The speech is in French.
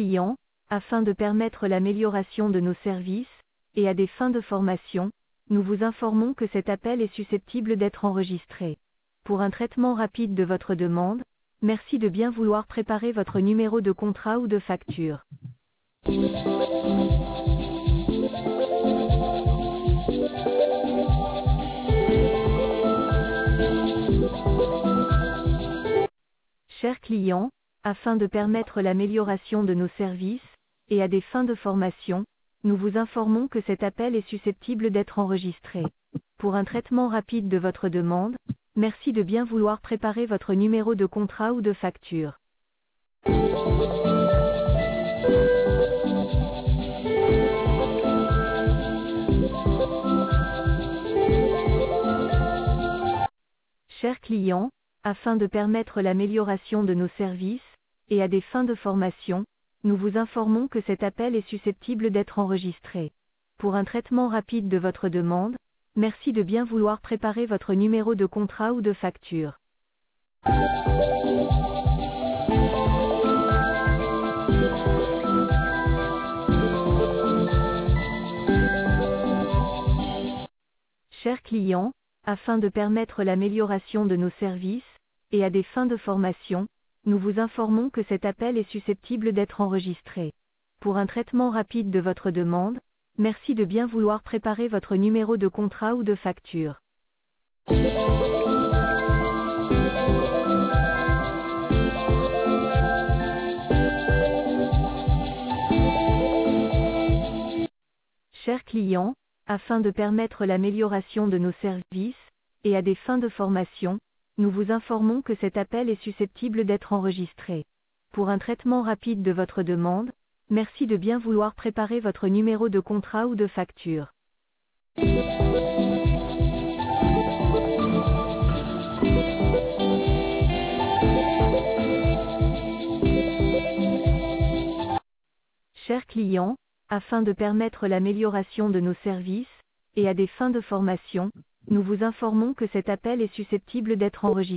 client, afin de permettre l'amélioration de nos services, et à des fins de formation, nous vous informons que cet appel est susceptible d'être enregistré. Pour un traitement rapide de votre demande, merci de bien vouloir préparer votre numéro de contrat ou de facture. Chers clients, afin de permettre l'amélioration de nos services, et à des fins de formation, nous vous informons que cet appel est susceptible d'être enregistré. Pour un traitement rapide de votre demande, merci de bien vouloir préparer votre numéro de contrat ou de facture. Chers clients, afin de permettre l'amélioration de nos services, et à des fins de formation, nous vous informons que cet appel est susceptible d'être enregistré. Pour un traitement rapide de votre demande, merci de bien vouloir préparer votre numéro de contrat ou de facture. Chers clients, afin de permettre l'amélioration de nos services, et à des fins de formation, nous vous informons que cet appel est susceptible d'être enregistré. Pour un traitement rapide de votre demande, merci de bien vouloir préparer votre numéro de contrat ou de facture. Chers clients, afin de permettre l'amélioration de nos services, et à des fins de formation, nous vous informons que cet appel est susceptible d'être enregistré. Pour un traitement rapide de votre demande, merci de bien vouloir préparer votre numéro de contrat ou de facture. Chers clients, afin de permettre l'amélioration de nos services, et à des fins de formation, nous vous informons que cet appel est susceptible d'être enregistré.